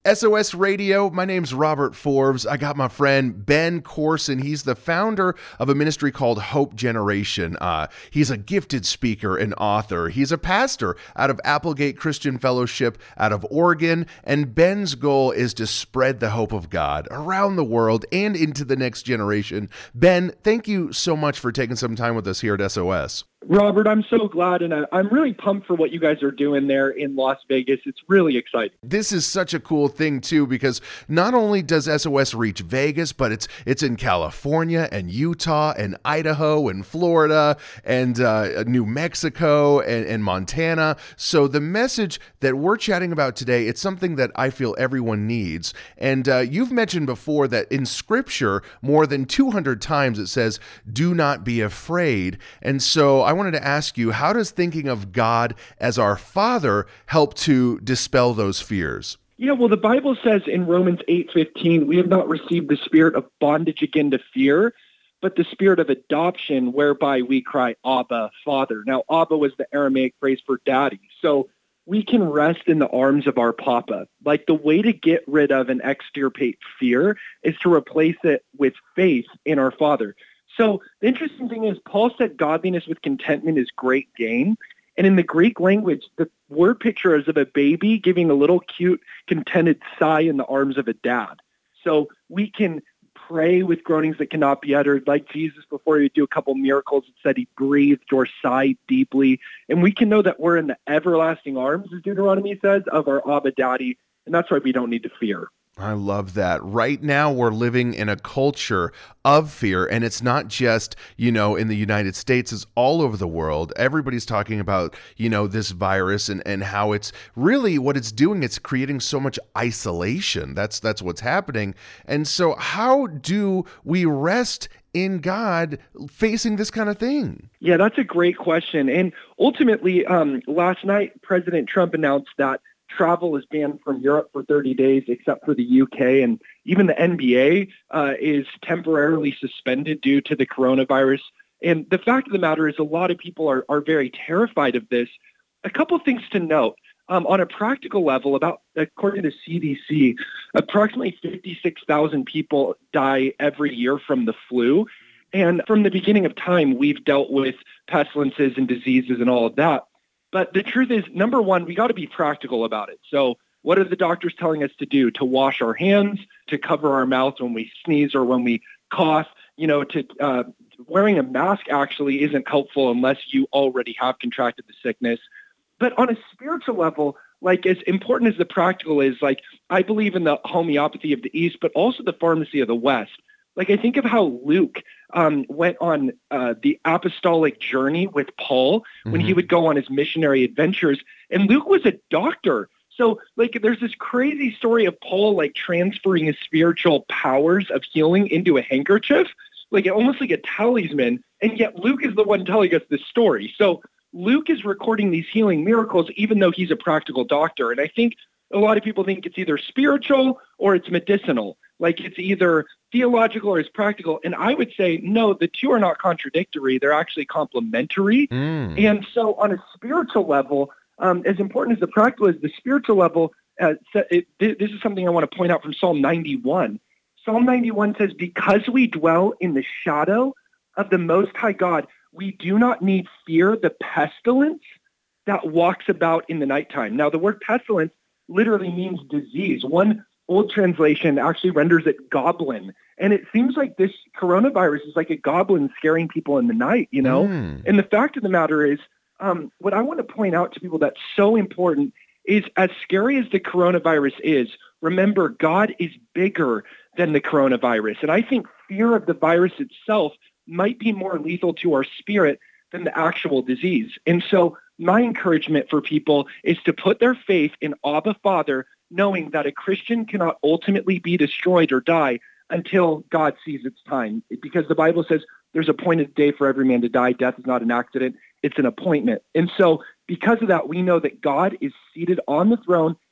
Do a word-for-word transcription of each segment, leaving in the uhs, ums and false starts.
S O S Radio. My name's Robert Forbes. I got my friend Ben Corson. He's the founder of a ministry called Hope Generation. Uh, he's a gifted speaker and author. He's a pastor out of Applegate Christian Fellowship out of Oregon. And Ben's goal is to spread the hope of God around the world and into the next generation. Ben, thank you so much for taking some time with us here at S O S. Robert, I'm so glad, and I'm really pumped for what you guys are doing there in Las Vegas. It's really exciting. This is such a cool thing, too, because not only does S O S reach Vegas, but it's it's in California and Utah and Idaho and Florida and uh, New Mexico and, and Montana. So the message that we're chatting about today, it's something that I feel everyone needs. And uh, you've mentioned before that in Scripture, more than two hundred times it says, do not be afraid. And so I wanted to ask you, how does thinking of God as our Father help to dispel those fears? Yeah, well, the Bible says in Romans eight fifteen, we have not received the spirit of bondage again to fear, but the spirit of adoption, whereby we cry, Abba, Father. Now, Abba was the Aramaic phrase for daddy. So we can rest in the arms of our Papa. Like, the way to get rid of and extirpate fear is to replace it with faith in our Father. So the interesting thing is, Paul said godliness with contentment is great gain. And in the Greek language, the word picture is of a baby giving a little cute, contented sigh in the arms of a dad. So we can pray with groanings that cannot be uttered. Like Jesus, before he would do a couple miracles, it said he breathed or sighed deeply. And we can know that we're in the everlasting arms, as Deuteronomy says, of our Abba Daddy. And that's why we don't need to fear. I love that. Right now, we're living in a culture of fear, and it's not just, you know, in the United States, it's all over the world. Everybody's talking about, you know, this virus and, and how it's really what it's doing. It's creating so much isolation. That's, that's what's happening. And so how do we rest in God facing this kind of thing? Yeah, that's a great question. And ultimately, um, last night, President Trump announced that travel is banned from Europe for thirty days, except for the U K. And even the N B A uh, is temporarily suspended due to the coronavirus. And the fact of the matter is a lot of people are, are very terrified of this. A couple things to note. Um, on a practical level, about according to C D C, approximately fifty-six thousand people die every year from the flu. And from the beginning of time, we've dealt with pestilences and diseases and all of that. But the truth is, number one, we got to be practical about it. So what are the doctors telling us to do? To wash our hands, to cover our mouth when we sneeze or when we cough, you know, to uh, wearing a mask actually isn't helpful unless you already have contracted the sickness. But on a spiritual level, like as important as the practical is, like I believe in the homeopathy of the East, but also the pharmacy of the West. Like I think of how Luke um, went on uh, the apostolic journey with Paul when mm-hmm. he would go on his missionary adventures. And Luke was a doctor. So like there's this crazy story of Paul like transferring his spiritual powers of healing into a handkerchief, like almost like a talisman. And yet Luke is the one telling us this story. So Luke is recording these healing miracles, even though he's a practical doctor. And I think a lot of people think it's either spiritual or it's medicinal. Like it's either theological or it's practical. And I would say, no, the two are not contradictory. They're actually complementary. Mm. And so on a spiritual level, um, as important as the practical is, the spiritual level, uh, it, this is something I want to point out from Psalm ninety-one. Psalm ninety-one says, because we dwell in the shadow of the Most High God, we do not need fear the pestilence that walks about in the nighttime. Now, the word pestilence literally means disease. One old translation actually renders it goblin. And it seems like this coronavirus is like a goblin scaring people in the night, you know? Mm. And the fact of the matter is, um, what I want to point out to people that's so important is as scary as the coronavirus is, remember, God is bigger than the coronavirus. And I think fear of the virus itself might be more lethal to our spirit than the actual disease. And so my encouragement for people is to put their faith in Abba Father, knowing that a Christian cannot ultimately be destroyed or die until God sees its time. Because the Bible says there's a appointed day for every man to die. Death is not an accident. It's an appointment. And so because of that, we know that God is seated on the throne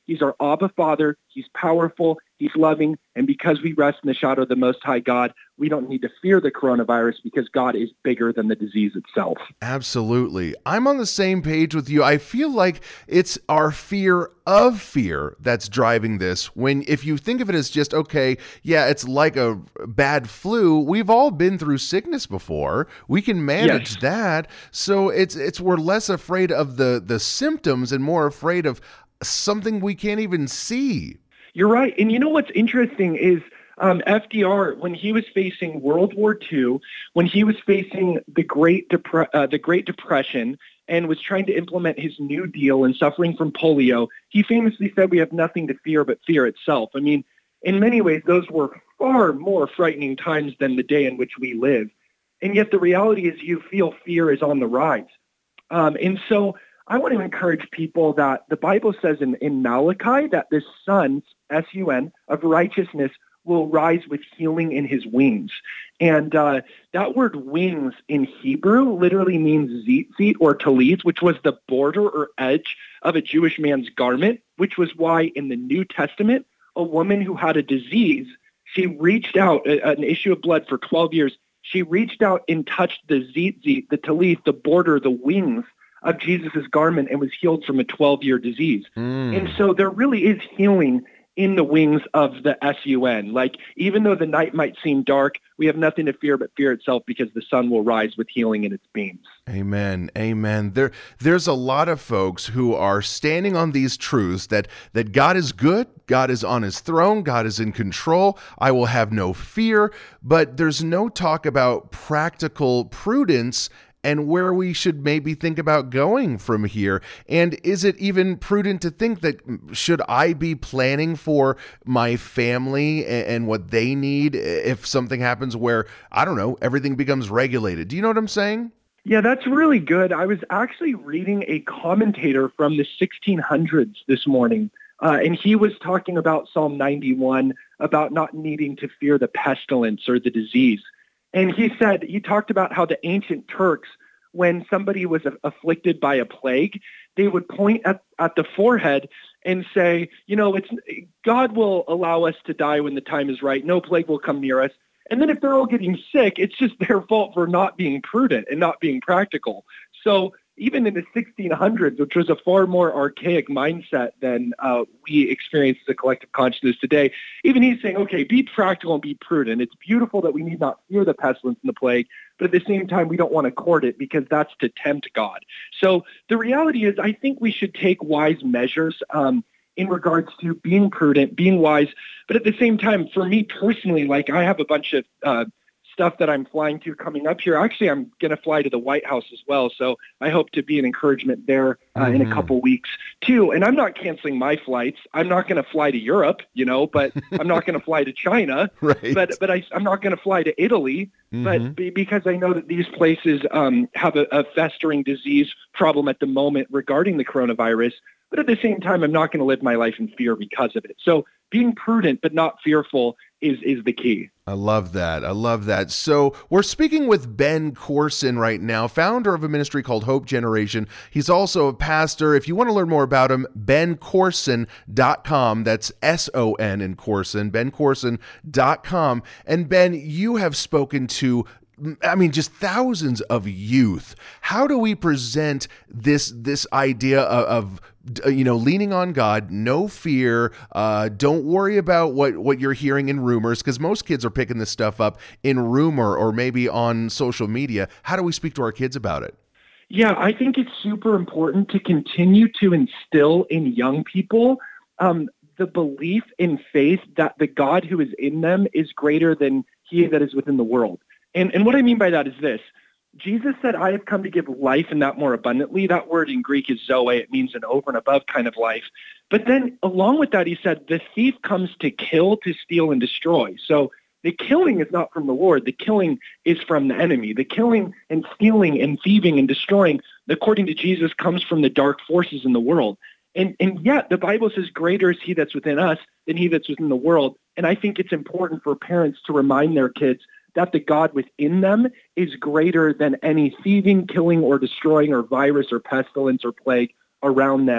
He's our Abba Father. He's powerful. He's loving. And because we rest in the shadow of the Most High God, we don't need to fear the coronavirus because God is bigger than the disease itself. Absolutely. I'm on the same page with you. I feel like it's our fear of fear that's driving this. When, if you think of it as just, okay, yeah, it's like a bad flu. We've all been through sickness before. We can manage Yes. that. So it's, it's, we're less afraid of the, the symptoms and more afraid of something we can't even see. You're right. And you know what's interesting is um, F D R, when he was facing World War Two, when he was facing the Great Depre- uh, the Great Depression and was trying to implement his New Deal and suffering from polio, he famously said, "We have nothing to fear but fear itself." I mean, in many ways, those were far more frightening times than the day in which we live. And yet the reality is you feel fear is on the rise. Um, and so I want to encourage people that the Bible says in, in Malachi that the Son, S U N, of righteousness will rise with healing in his wings. And uh, that word wings in Hebrew literally means zitzit or talit, which was the border or edge of a Jewish man's garment, which was why in the New Testament, a woman who had a disease, she reached out, a, an issue of blood for twelve years, she reached out and touched the zitzit, the talit, the border, the wings of Jesus's garment and was healed from a twelve-year disease. Mm. And so there really is healing in the wings of the S U N. Like, even though the night might seem dark, we have nothing to fear but fear itself because the sun will rise with healing in its beams. Amen. Amen. There, there's a lot of folks who are standing on these truths that, that God is good, God is on his throne, God is in control, I will have no fear, but there's no talk about practical prudence and where we should maybe think about going from here. And is it even prudent to think that should I be planning for my family and, and what they need if something happens where, I don't know, everything becomes regulated? Do you know what I'm saying? Yeah, that's really good. I was actually reading a commentator from the sixteen hundreds this morning, uh, and he was talking about Psalm ninety-one, about not needing to fear the pestilence or the disease. And he said, he talked about how the ancient Turks, when somebody was afflicted by a plague, they would point at, at the forehead and say, you know, it's God will allow us to die when the time is right. No plague will come near us. And then if they're all getting sick, it's just their fault for not being prudent and not being practical. So even in the sixteen hundreds, which was a far more archaic mindset than uh, we experience as a collective consciousness today, even he's saying, okay, be practical and be prudent. It's beautiful that we need not fear the pestilence and the plague, but at the same time, we don't want to court it because that's to tempt God. So the reality is, I think we should take wise measures um, in regards to being prudent, being wise. But at the same time, for me personally, like I have a bunch of uh, stuff that I'm flying to coming up here. Actually, I'm going to fly to the White House as well. So I hope to be an encouragement there uh, mm-hmm. in a couple weeks too. And I'm not canceling my flights. I'm not going to fly to Europe, you know, but I'm not going to fly to China, right. but, but I, I'm not going to fly to Italy, mm-hmm. but be, because I know that these places um, have a, a festering disease problem at the moment regarding the coronavirus. But at the same time, I'm not going to live my life in fear because of it. So being prudent but not fearful is is the key. I love that. I love that. So we're speaking with Ben Courson right now, founder of a ministry called Hope Generation. He's also a pastor. If you want to learn more about him, ben courson dot com. That's S O N in Courson, ben courson dot com. And Ben, you have spoken to I mean, just thousands of youth. How do we present this this idea of, of you know, leaning on God, no fear, uh, don't worry about what, what you're hearing in rumors, because most kids are picking this stuff up in rumor or maybe on social media. How do we speak to our kids about it? Yeah, I think it's super important to continue to instill in young people um, the belief in faith that the God who is in them is greater than he that is within the world. And, and what I mean by that is this. Jesus said, I have come to give life and that more abundantly. That word in Greek is zoe. It means an over and above kind of life. But then along with that, he said, the thief comes to kill, to steal, and destroy. So the killing is not from the Lord. The killing is from the enemy. The killing and stealing and thieving and destroying, according to Jesus, comes from the dark forces in the world. And, and yet the Bible says greater is he that's within us than he that's within the world. And I think it's important for parents to remind their kids that the God within them is greater than any thieving, killing, or destroying, or virus, or pestilence, or plague around them.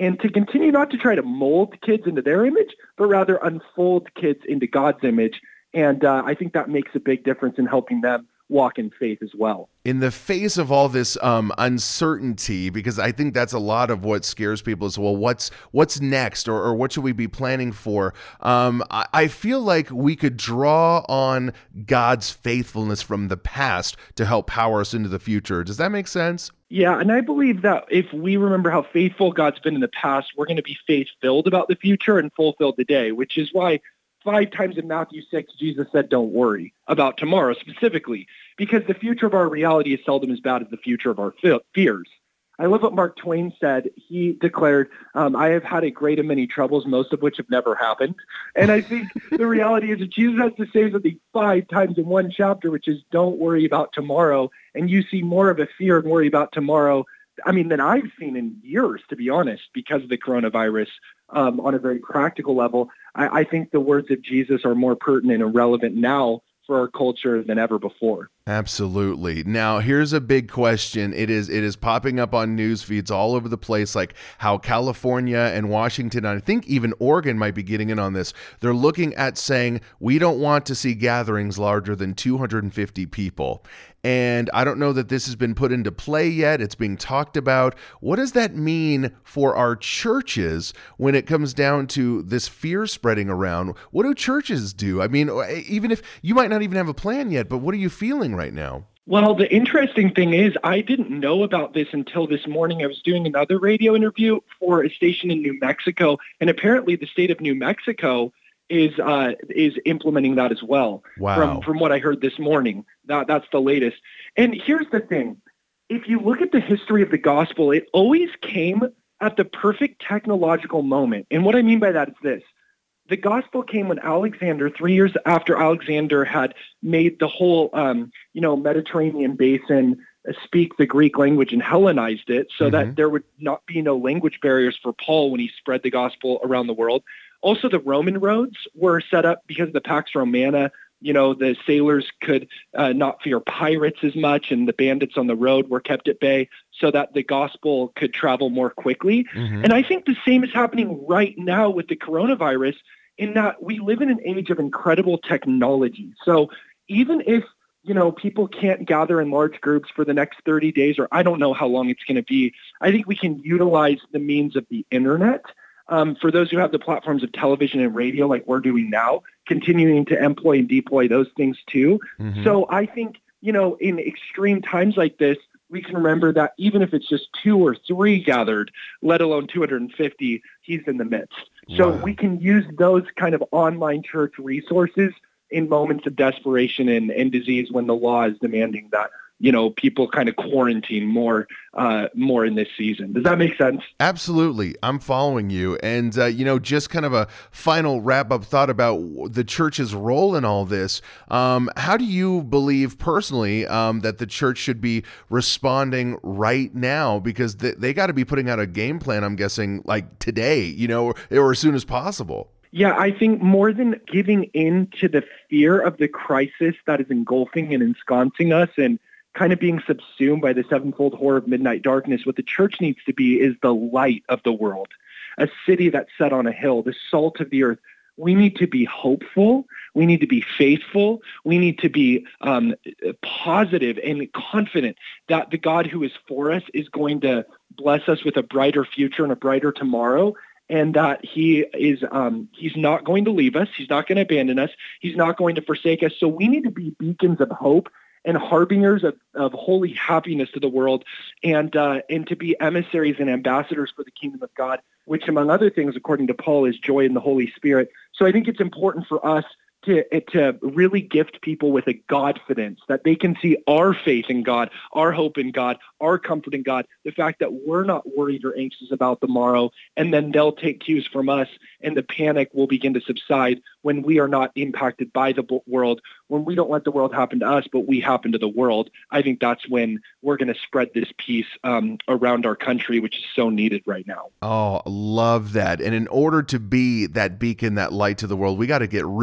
and to continue not to try to mold kids into their image, but rather unfold kids into God's image. And uh, I think that makes a big difference in helping them walk in faith as well. In the face of all this um, uncertainty, because I think that's a lot of what scares people is, well, what's what's next, or, or what should we be planning for? Um, I, I feel like we could draw on God's faithfulness from the past to help power us into the future. Does that make sense? Yeah, and I believe that if we remember how faithful God's been in the past, we're going to be faith-filled about the future and fulfilled today, which is why five times in Matthew six, Jesus said, don't worry about tomorrow specifically, because the future of our reality is seldom as bad as the future of our fears. I love what Mark Twain said. He declared, um, I have had a great and many troubles, most of which have never happened. And I think the reality is that Jesus has to say something five times in one chapter, which is don't worry about tomorrow. And you see more of a fear and worry about tomorrow, I mean, than I've seen in years, to be honest, because of the coronavirus. Um, on a very practical level, I, I think the words of Jesus are more pertinent and relevant now for our culture than ever before. Absolutely. Now, here's a big question. It is it is popping up on news feeds all over the place, like how California and Washington, and I think even Oregon might be getting in on this. They're looking at saying, we don't want to see gatherings larger than two hundred fifty people. And I don't know that this has been put into play yet. It's being talked about. What does that mean for our churches when it comes down to this fear spreading around? What do churches do? I mean, even if you might not even have a plan yet, but what are you feeling right now? Well, the interesting thing is I didn't know about this until this morning. I was doing another radio interview for a station in New Mexico, and apparently the state of New Mexico is uh, is implementing that as well. Wow. From from what I heard this morning. That that's the latest. And here's the thing. If you look at the history of the gospel, it always came at the perfect technological moment. And what I mean by that is this. The gospel came when Alexander, three years after Alexander had made the whole, um, you know, Mediterranean basin speak the Greek language and Hellenized it so mm-hmm. that there would not be no language barriers for Paul when he spread the gospel around the world. Also, the Roman roads were set up because of the Pax Romana. You know, the sailors could uh, not fear pirates as much, and the bandits on the road were kept at bay so that the gospel could travel more quickly. Mm-hmm. And I think the same is happening right now with the coronavirus, in that we live in an age of incredible technology. So even if, you know, people can't gather in large groups for the next thirty days, or I don't know how long it's going to be, I think we can utilize the means of the internet. Um, for those who have the platforms of television and radio like we're doing now, continuing to employ and deploy those things too. Mm-hmm. So I think, you know, in extreme times like this, we can remember that even if it's just two or three gathered, let alone two hundred fifty, he's in the midst. So wow. we can use those kind of online church resources in moments of desperation and, and disease when the law is demanding that, you know, people kind of quarantine more, uh, more in this season. Does that make sense? Absolutely. I'm following you. And, uh, you know, just kind of a final wrap up thought about the church's role in all this. Um, how do you believe personally um, that the church should be responding right now? Because they, they got to be putting out a game plan, I'm guessing, like today, you know, or, or as soon as possible. Yeah, I think more than giving in to the fear of the crisis that is engulfing and ensconcing us and kind of being subsumed by the sevenfold horror of midnight darkness, what the church needs to be is the light of the world, a city that's set on a hill, the salt of the earth. We need to be hopeful. We need to be faithful. We need to be um, positive and confident that the God who is for us is going to bless us with a brighter future and a brighter tomorrow, and that he is um, he's not going to leave us. He's not going to abandon us. He's not going to forsake us. So we need to be beacons of hope and harbingers of, of holy happiness to the world, and uh, and to be emissaries and ambassadors for the kingdom of God, which, among other things, according to Paul, is joy in the Holy Spirit. So I think it's important for us to to really gift people with a Godfidence, that they can see our faith in God, our hope in God, our comfort in God, the fact that we're not worried or anxious about tomorrow, and then they'll take cues from us, and the panic will begin to subside when we are not impacted by the world, when we don't let the world happen to us, but we happen to the world. I think that's when we're going to spread this peace um, around our country, which is so needed right now. Oh, love that. And in order to be that beacon, that light to the world, we got to get rooted in God.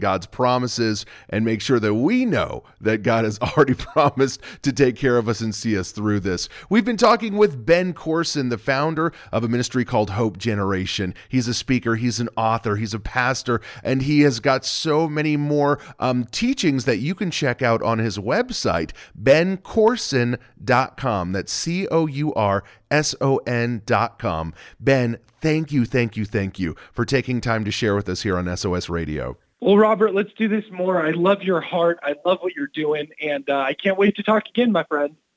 God's promises and make sure that we know that God has already promised to take care of us and see us through this. We've been talking with Ben Courson, the founder of a ministry called Hope Generation. He's a speaker, he's an author, he's a pastor, and he has got so many more um, teachings that you can check out on his website, ben courson dot com. That's C O U R S O N dot com. Ben, thank you, thank you, thank you for taking time to share with us here on S O S Radio. Well, Robert, let's do this more. I love your heart. I love what you're doing, and uh, I can't wait to talk again, my friend.